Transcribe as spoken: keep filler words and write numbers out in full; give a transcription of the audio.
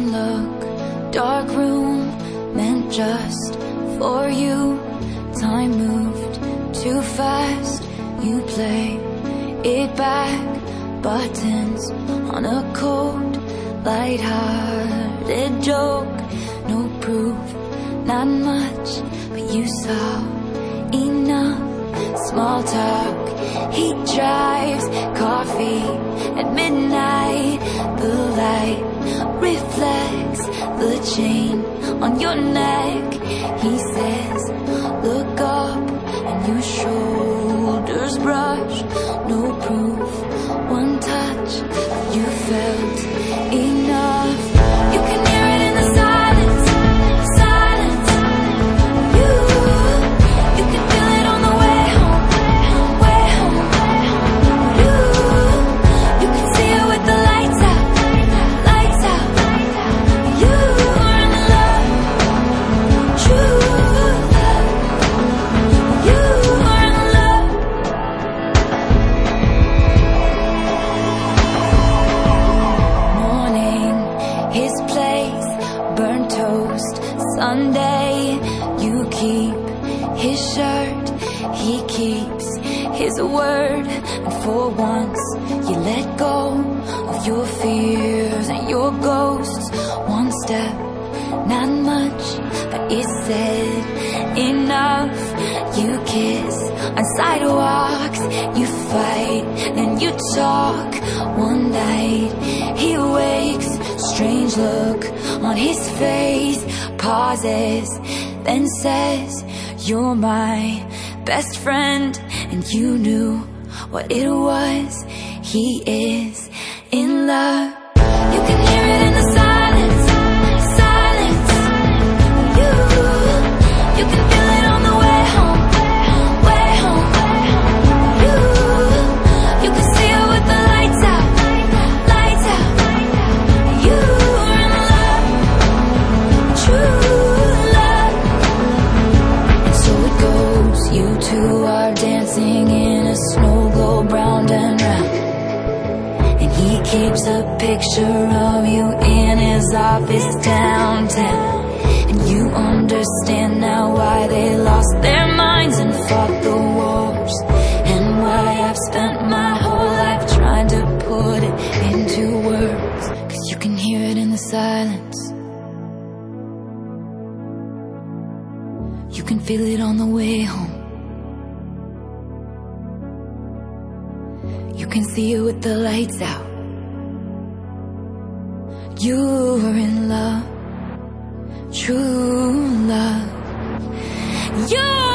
Same look, dark room, meant just for you. Time moved too fast, you play it back. Buttons on a cold, light-hearted joke. No proof, not much, but you saw enough. Small talk, he drives, coffee at midnight. The light reflects the chain on your neck. He says, look up, and your shoulders brush. No proof, one touch, you felt enough. You can hear it in the silence, silence. You, you can feel it on the way home, way home. You, you can see it with the lights out, lights out. You are in love, true love. You are in love. Morning, his place, burnt toast, Sunday. You keep his shirt, he keeps his word. And for once, you let go of your fears and your ghosts. One step, not much, but it said enough. You kiss on sidewalks, you fight, then you talk. One night, he wakes, strange look on his face. Pauses, then says, you're my best friend. And you knew what it was, he is in love. You can hear it in the silence, silence. You, you can feel it on the way home, way home. You, you can see it with the lights out, lights out. You are in love, true love. And so it goes, you two are dancing in a snow globe round and round. And he keeps a picture of you in his office downtown. And you understand now why they lost their minds and fought the wars, and why I've spent my whole life trying to put it into words. Cause you can hear it in the silence, you can feel it on the way home. You can see it with the lights out. You're in love, true love. You're